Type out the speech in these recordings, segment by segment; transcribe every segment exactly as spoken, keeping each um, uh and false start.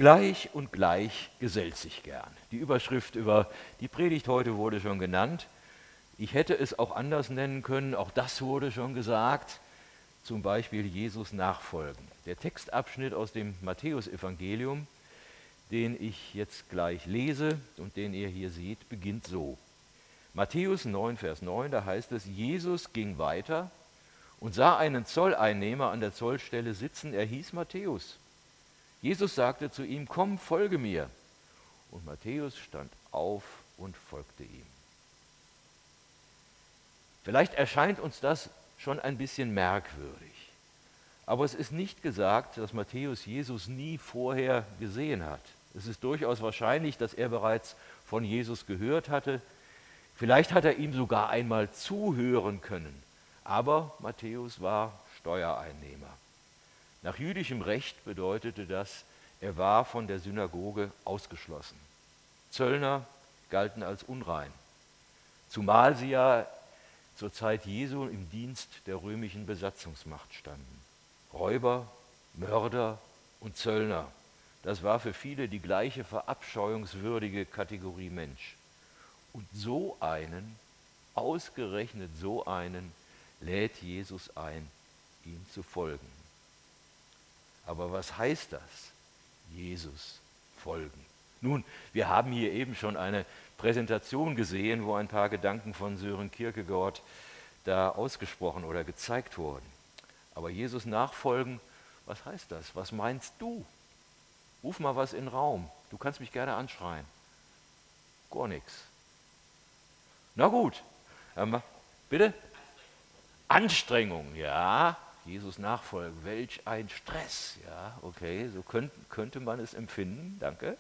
Gleich und gleich gesellt sich gern. Die Überschrift über die Predigt heute wurde schon genannt. Ich hätte es auch anders nennen können, auch das wurde schon gesagt, zum Beispiel Jesus nachfolgen. Der Textabschnitt aus dem Matthäusevangelium, den ich jetzt gleich lese und den ihr hier seht, beginnt so. Matthäus neun, Vers neun, da heißt es, Jesus ging weiter und sah einen Zolleinnehmer an der Zollstelle sitzen, er hieß Matthäus. Jesus sagte zu ihm, komm, folge mir. Und Matthäus stand auf und folgte ihm. Vielleicht erscheint uns das schon ein bisschen merkwürdig. Aber es ist nicht gesagt, dass Matthäus Jesus nie vorher gesehen hat. Es ist durchaus wahrscheinlich, dass er bereits von Jesus gehört hatte. Vielleicht hat er ihm sogar einmal zuhören können. Aber Matthäus war Steuereinnehmer. Nach jüdischem Recht bedeutete das, er war von der Synagoge ausgeschlossen. Zöllner galten als unrein, zumal sie ja zur Zeit Jesu im Dienst der römischen Besatzungsmacht standen. Räuber, Mörder und Zöllner, das war für viele die gleiche verabscheuungswürdige Kategorie Mensch. Und so einen, ausgerechnet so einen, lädt Jesus ein, ihm zu folgen. Aber was heißt das? Jesus folgen. Nun, wir haben hier eben schon eine Präsentation gesehen, wo ein paar Gedanken von Sören Kierkegaard da ausgesprochen oder gezeigt wurden. Aber Jesus nachfolgen, was heißt das? Was meinst du? Ruf mal was in den Raum. Du kannst mich gerne anschreien. Gar nichts. Na gut. Ähm, bitte? Anstrengung, ja. Jesus nachfolgen. Welch ein Stress. Ja, okay, so könnt, könnte man es empfinden. Danke.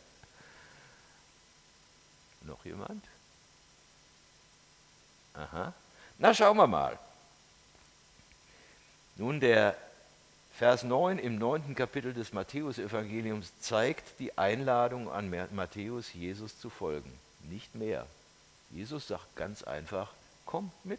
Noch jemand? Aha. Na, schauen wir mal. Nun, der Vers neun im neunten Kapitel des Matthäusevangeliums zeigt die Einladung an Matthäus, Jesus zu folgen. Nicht mehr. Jesus sagt ganz einfach, komm mit.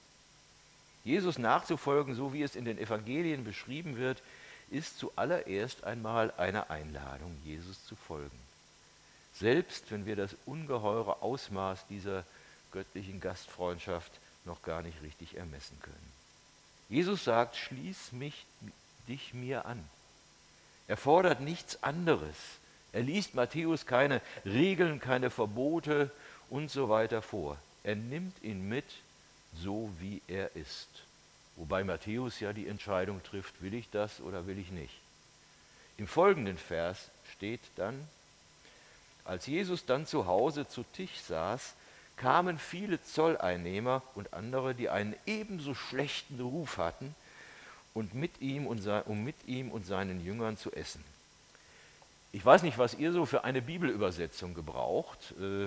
Jesus nachzufolgen, so wie es in den Evangelien beschrieben wird, ist zuallererst einmal eine Einladung, Jesus zu folgen. Selbst wenn wir das ungeheure Ausmaß dieser göttlichen Gastfreundschaft noch gar nicht richtig ermessen können. Jesus sagt, schließ mich, dich mir an. Er fordert nichts anderes. Er liest Matthäus keine Regeln, keine Verbote und so weiter vor. Er nimmt ihn mit, so wie er ist. Wobei Matthäus ja die Entscheidung trifft, will ich das oder will ich nicht. Im folgenden Vers steht dann, als Jesus dann zu Hause zu Tisch saß, kamen viele Zolleinnehmer und andere, die einen ebenso schlechten Ruf hatten, und mit ihm und se- um mit ihm und seinen Jüngern zu essen. Ich weiß nicht, was ihr so für eine Bibelübersetzung gebraucht. Äh,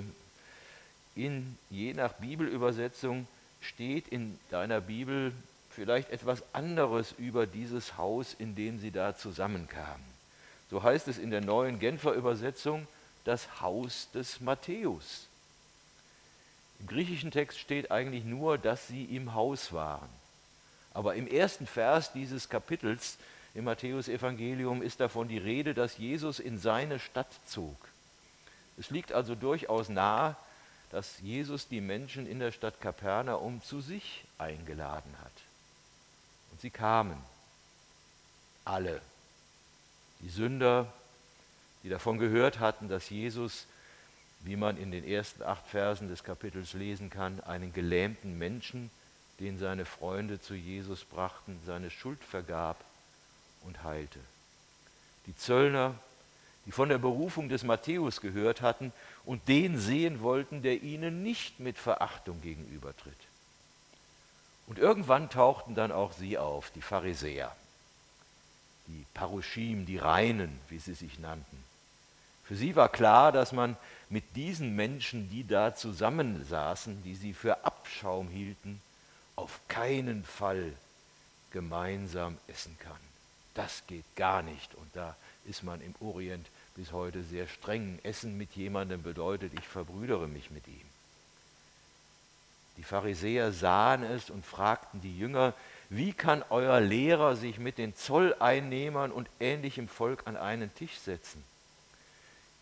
In, je nach Bibelübersetzung steht in deiner Bibel vielleicht etwas anderes über dieses Haus, in dem sie da zusammenkamen. So heißt es in der neuen Genfer Übersetzung, das Haus des Matthäus. Im griechischen Text steht eigentlich nur, dass sie im Haus waren. Aber im ersten Vers dieses Kapitels im Matthäusevangelium ist davon die Rede, dass Jesus in seine Stadt zog. Es liegt also durchaus nahe, dass Jesus die Menschen in der Stadt Kapernaum zu sich eingeladen hat. Und sie kamen, alle. Die Sünder, die davon gehört hatten, dass Jesus, wie man in den ersten acht Versen des Kapitels lesen kann, einen gelähmten Menschen, den seine Freunde zu Jesus brachten, seine Schuld vergab und heilte. Die Zöllner, die von der Berufung des Matthäus gehört hatten und den sehen wollten, der ihnen nicht mit Verachtung gegenübertritt. Und irgendwann tauchten dann auch sie auf, die Pharisäer, die Paruschim, die Reinen, wie sie sich nannten. Für sie war klar, dass man mit diesen Menschen, die da zusammensaßen, die sie für Abschaum hielten, auf keinen Fall gemeinsam essen kann. Das geht gar nicht. Und da ist man im Orient bis heute sehr streng. Essen mit jemandem bedeutet, ich verbrüdere mich mit ihm. Die Pharisäer sahen es und fragten die Jünger, wie kann euer Lehrer sich mit den Zolleinnehmern und ähnlichem Volk an einen Tisch setzen?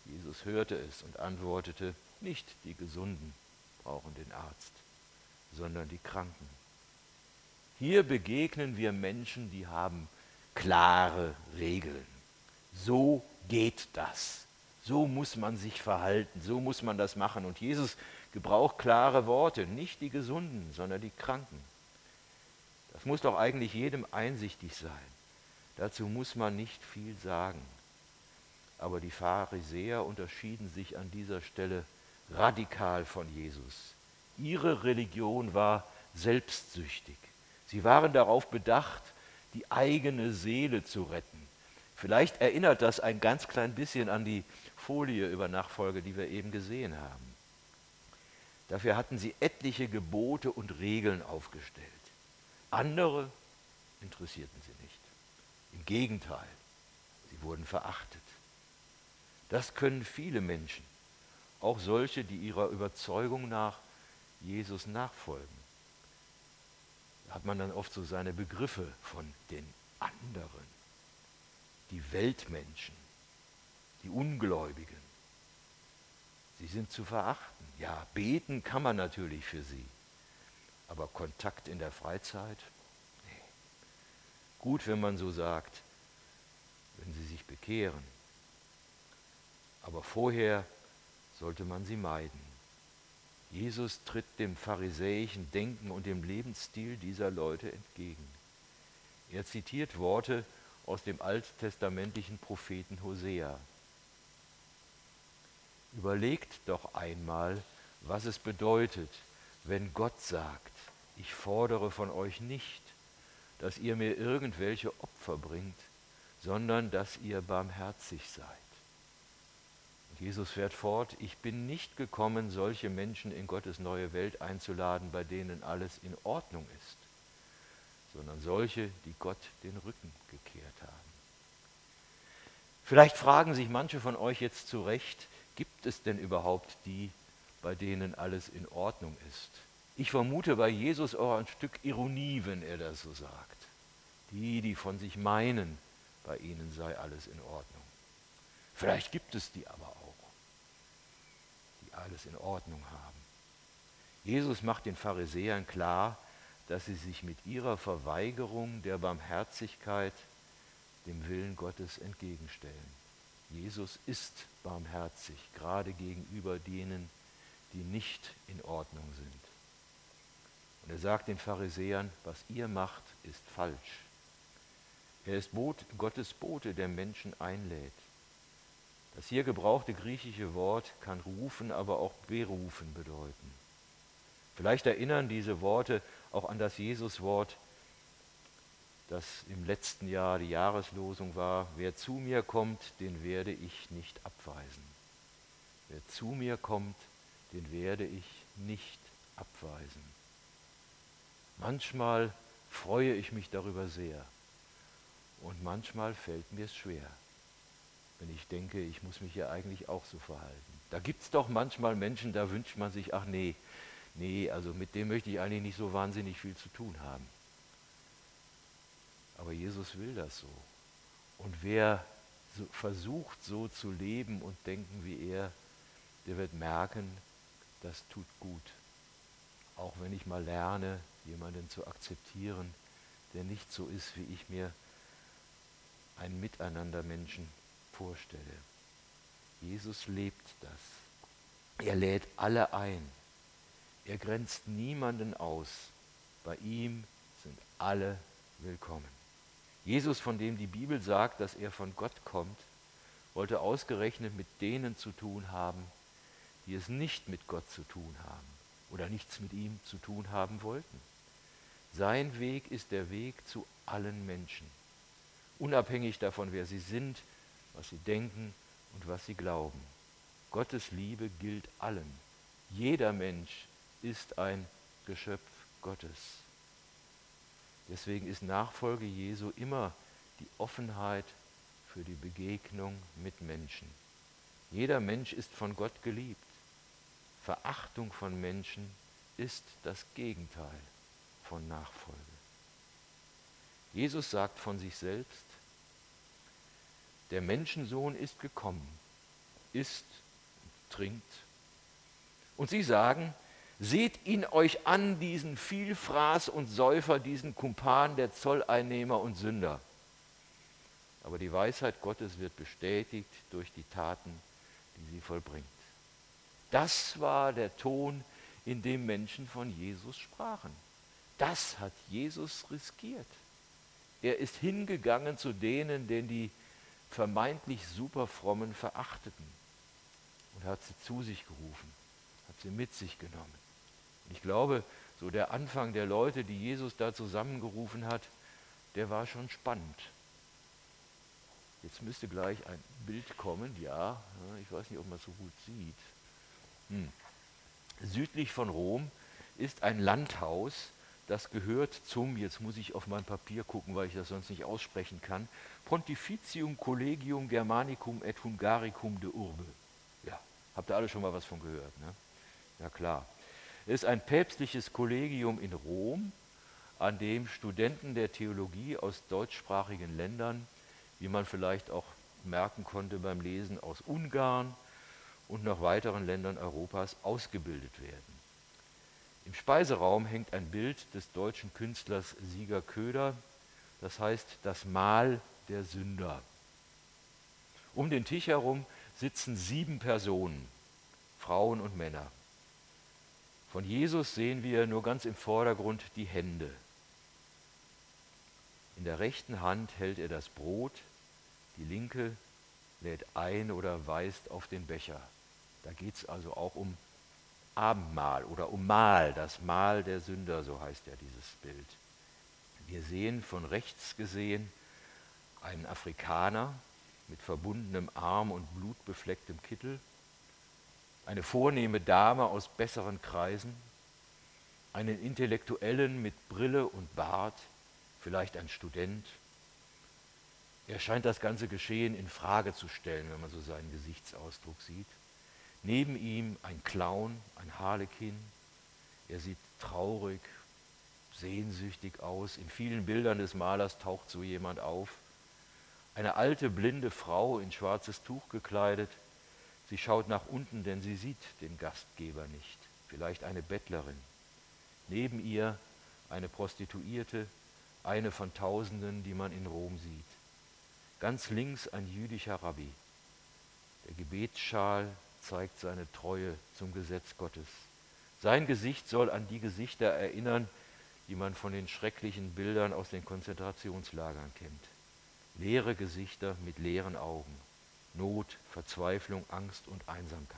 Jesus hörte es und antwortete, nicht die Gesunden brauchen den Arzt, sondern die Kranken. Hier begegnen wir Menschen, die haben klare Regeln. So geht das. So muss man sich verhalten, so muss man das machen. Und Jesus gebraucht klare Worte, nicht die Gesunden, sondern die Kranken. Das muss doch eigentlich jedem einsichtig sein. Dazu muss man nicht viel sagen. Aber die Pharisäer unterschieden sich an dieser Stelle radikal von Jesus. Ihre Religion war selbstsüchtig. Sie waren darauf bedacht, die eigene Seele zu retten. Vielleicht erinnert das ein ganz klein bisschen an die Folie über Nachfolge, die wir eben gesehen haben. Dafür hatten sie etliche Gebote und Regeln aufgestellt. Andere interessierten sie nicht. Im Gegenteil, sie wurden verachtet. Das können viele Menschen, auch solche, die ihrer Überzeugung nach Jesus nachfolgen. Da hat man dann oft so seine Begriffe von den anderen, die Weltmenschen, die Ungläubigen. Sie sind zu verachten. Ja, beten kann man natürlich für sie, aber Kontakt in der Freizeit? Nee. Gut, wenn man so sagt, wenn sie sich bekehren. Aber vorher sollte man sie meiden. Jesus tritt dem pharisäischen Denken und dem Lebensstil dieser Leute entgegen. Er zitiert Worte aus dem alttestamentlichen Propheten Hosea. Überlegt doch einmal, was es bedeutet, wenn Gott sagt, ich fordere von euch nicht, dass ihr mir irgendwelche Opfer bringt, sondern dass ihr barmherzig seid. Und Jesus fährt fort, ich bin nicht gekommen, solche Menschen in Gottes neue Welt einzuladen, bei denen alles in Ordnung ist, sondern solche, die Gott den Rücken gekehrt haben. Vielleicht fragen sich manche von euch jetzt zu Recht, gibt es denn überhaupt die, bei denen alles in Ordnung ist? Ich vermute bei Jesus auch ein Stück Ironie, wenn er das so sagt. Die, die von sich meinen, bei ihnen sei alles in Ordnung. Vielleicht gibt es die aber auch, die alles in Ordnung haben. Jesus macht den Pharisäern klar, dass sie sich mit ihrer Verweigerung der Barmherzigkeit dem Willen Gottes entgegenstellen. Jesus ist barmherzig, gerade gegenüber denen, die nicht in Ordnung sind. Und er sagt den Pharisäern, was ihr macht, ist falsch. Er ist Bot, Gottes Bote, der Menschen einlädt. Das hier gebrauchte griechische Wort kann rufen, aber auch berufen bedeuten. Vielleicht erinnern diese Worte auch an das Jesuswort, das im letzten Jahr die Jahreslosung war, wer zu mir kommt, den werde ich nicht abweisen. Wer zu mir kommt, den werde ich nicht abweisen. Manchmal freue ich mich darüber sehr und manchmal fällt mir es schwer, wenn ich denke, ich muss mich ja eigentlich auch so verhalten. Da gibt es doch manchmal Menschen, da wünscht man sich, ach nee, nee, also mit dem möchte ich eigentlich nicht so wahnsinnig viel zu tun haben. Aber Jesus will das so. Und wer so versucht, so zu leben und denken wie er, der wird merken, das tut gut. Auch wenn ich mal lerne, jemanden zu akzeptieren, der nicht so ist, wie ich mir einen Miteinander-Menschen vorstelle. Jesus lebt das. Er lädt alle ein. Er grenzt niemanden aus. Bei ihm sind alle willkommen. Jesus, von dem die Bibel sagt, dass er von Gott kommt, wollte ausgerechnet mit denen zu tun haben, die es nicht mit Gott zu tun haben oder nichts mit ihm zu tun haben wollten. Sein Weg ist der Weg zu allen Menschen, unabhängig davon, wer sie sind, was sie denken und was sie glauben. Gottes Liebe gilt allen. Jeder Mensch ist ein Geschöpf Gottes. Deswegen ist Nachfolge Jesu immer die Offenheit für die Begegnung mit Menschen. Jeder Mensch ist von Gott geliebt. Verachtung von Menschen ist das Gegenteil von Nachfolge. Jesus sagt von sich selbst, der Menschensohn ist gekommen, isst, trinkt. Und sie sagen, seht ihn euch an, diesen Vielfraß und Säufer, diesen Kumpan der Zolleinnehmer und Sünder. Aber die Weisheit Gottes wird bestätigt durch die Taten, die sie vollbringt. Das war der Ton, in dem Menschen von Jesus sprachen. Das hat Jesus riskiert. Er ist hingegangen zu denen, den die vermeintlich Superfrommen verachteten und hat sie zu sich gerufen, hat sie mit sich genommen. Und ich glaube, so der Anfang der Leute, die Jesus da zusammengerufen hat, der war schon spannend. Jetzt müsste gleich ein Bild kommen, ja, ich weiß nicht, ob man es so gut sieht. Hm. Südlich von Rom ist ein Landhaus, das gehört zum, jetzt muss ich auf mein Papier gucken, weil ich das sonst nicht aussprechen kann, Pontificium Collegium Germanicum et Hungaricum de Urbe. Ja, habt ihr alle schon mal was von gehört, ne? Ja klar. Es ist ein päpstliches Kollegium in Rom, an dem Studenten der Theologie aus deutschsprachigen Ländern, wie man vielleicht auch merken konnte beim Lesen, aus Ungarn und noch weiteren Ländern Europas ausgebildet werden. Im Speiseraum hängt ein Bild des deutschen Künstlers Sieger Köder, das heißt das Mahl der Sünder. Um den Tisch herum sitzen sieben Personen, Frauen und Männer. Von Jesus sehen wir nur ganz im Vordergrund die Hände. In der rechten Hand hält er das Brot, die linke lädt ein oder weist auf den Becher. Da geht es also auch um Abendmahl oder um Mahl, das Mahl der Sünder, so heißt ja dieses Bild. Wir sehen von rechts gesehen einen Afrikaner mit verbundenem Arm und blutbeflecktem Kittel, eine vornehme Dame aus besseren Kreisen, einen Intellektuellen mit Brille und Bart, vielleicht ein Student. Er scheint das ganze Geschehen in Frage zu stellen, wenn man so seinen Gesichtsausdruck sieht. Neben ihm ein Clown, ein Harlekin. Er sieht traurig, sehnsüchtig aus. In vielen Bildern des Malers taucht so jemand auf. Eine alte, blinde Frau in schwarzes Tuch gekleidet. Sie schaut nach unten, denn sie sieht den Gastgeber nicht. Vielleicht eine Bettlerin. Neben ihr eine Prostituierte, eine von Tausenden, die man in Rom sieht. Ganz links ein jüdischer Rabbi. Der Gebetsschal zeigt seine Treue zum Gesetz Gottes. Sein Gesicht soll an die Gesichter erinnern, die man von den schrecklichen Bildern aus den Konzentrationslagern kennt. Leere Gesichter mit leeren Augen. Not, Verzweiflung, Angst und Einsamkeit.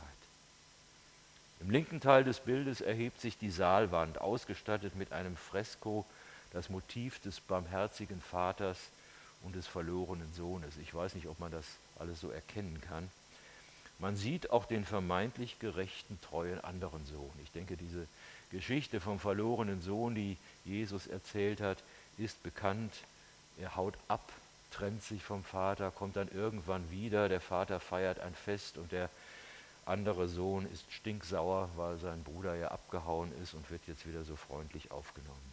Im linken Teil des Bildes erhebt sich die Saalwand, ausgestattet mit einem Fresko, das Motiv des barmherzigen Vaters und des verlorenen Sohnes. Ich weiß nicht, ob man das alles so erkennen kann. Man sieht auch den vermeintlich gerechten, treuen anderen Sohn. Ich denke, diese Geschichte vom verlorenen Sohn, die Jesus erzählt hat, ist bekannt. Er haut ab, trennt sich vom Vater, kommt dann irgendwann wieder. Der Vater feiert ein Fest und der andere Sohn ist stinksauer, weil sein Bruder ja abgehauen ist und wird jetzt wieder so freundlich aufgenommen.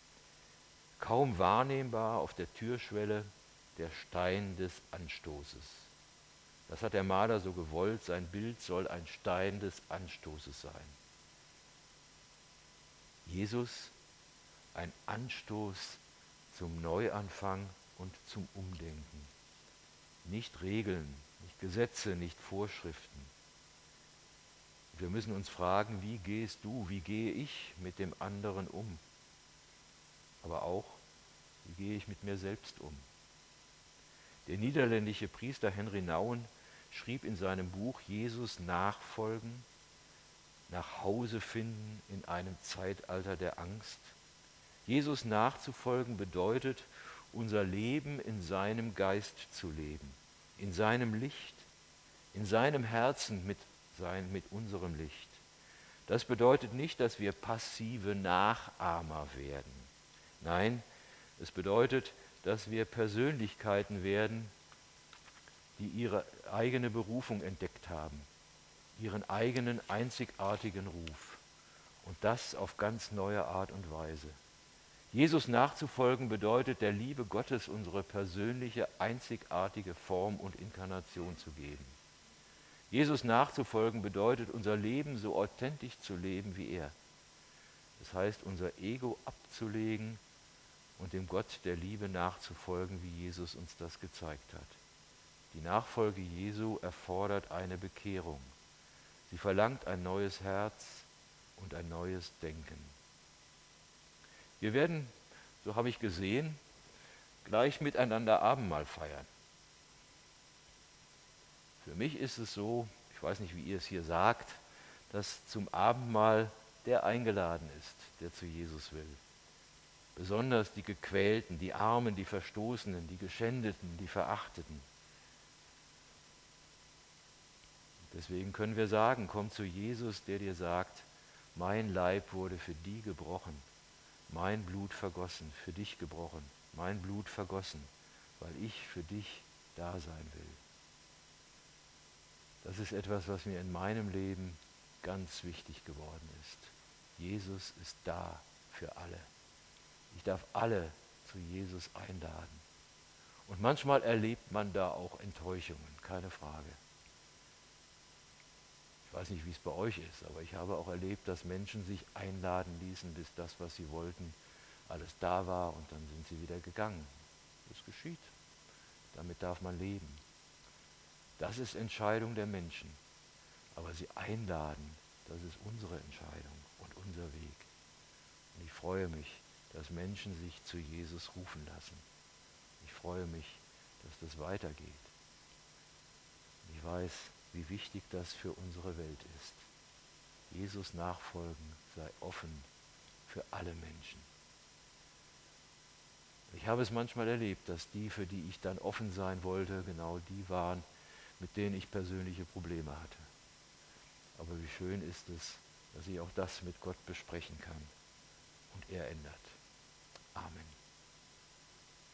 Kaum wahrnehmbar auf der Türschwelle der Stein des Anstoßes. Das hat der Maler so gewollt, sein Bild soll ein Stein des Anstoßes sein. Jesus, ein Anstoß zum Neuanfang und zum Umdenken. Nicht Regeln, nicht Gesetze, nicht Vorschriften. Wir müssen uns fragen, wie gehst du, wie gehe ich mit dem anderen um? Aber auch, wie gehe ich mit mir selbst um? Der niederländische Priester Henry Nouwen schrieb in seinem Buch Jesus nachfolgen, nach Hause finden in einem Zeitalter der Angst. Jesus nachzufolgen bedeutet, unser Leben in seinem Geist zu leben, in seinem Licht, in seinem Herzen mit, sein, mit unserem Licht. Das bedeutet nicht, dass wir passive Nachahmer werden. Nein, es bedeutet, dass wir Persönlichkeiten werden, die ihre eigene Berufung entdeckt haben, ihren eigenen einzigartigen Ruf. Und das auf ganz neue Art und Weise. Jesus nachzufolgen bedeutet, der Liebe Gottes unsere persönliche, einzigartige Form und Inkarnation zu geben. Jesus nachzufolgen bedeutet, unser Leben so authentisch zu leben wie er. Das heißt, unser Ego abzulegen und dem Gott der Liebe nachzufolgen, wie Jesus uns das gezeigt hat. Die Nachfolge Jesu erfordert eine Bekehrung. Sie verlangt ein neues Herz und ein neues Denken. Wir werden, so habe ich gesehen, gleich miteinander Abendmahl feiern. Für mich ist es so, ich weiß nicht, wie ihr es hier sagt, dass zum Abendmahl der eingeladen ist, der zu Jesus will. Besonders die Gequälten, die Armen, die Verstoßenen, die Geschändeten, die Verachteten. Deswegen können wir sagen, komm zu Jesus, der dir sagt, mein Leib wurde für die gebrochen, mein Blut vergossen, für dich gebrochen, mein Blut vergossen, weil ich für dich da sein will. Das ist etwas, was mir in meinem Leben ganz wichtig geworden ist. Jesus ist da für alle. Ich darf alle zu Jesus einladen. Und manchmal erlebt man da auch Enttäuschungen, keine Frage. Ich weiß nicht, wie es bei euch ist, aber ich habe auch erlebt, dass Menschen sich einladen ließen, bis das, was sie wollten, alles da war und dann sind sie wieder gegangen. Das geschieht. Damit darf man leben. Das ist Entscheidung der Menschen. Aber sie einladen, das ist unsere Entscheidung und unser Weg. Und ich freue mich, dass Menschen sich zu Jesus rufen lassen. Ich freue mich, dass das weitergeht. Ich weiß, wie wichtig das für unsere Welt ist. Jesus nachfolgen sei offen für alle Menschen. Ich habe es manchmal erlebt, dass die, für die ich dann offen sein wollte, genau die waren, mit denen ich persönliche Probleme hatte. Aber wie schön ist es, dass ich auch das mit Gott besprechen kann. Und er ändert. Amen.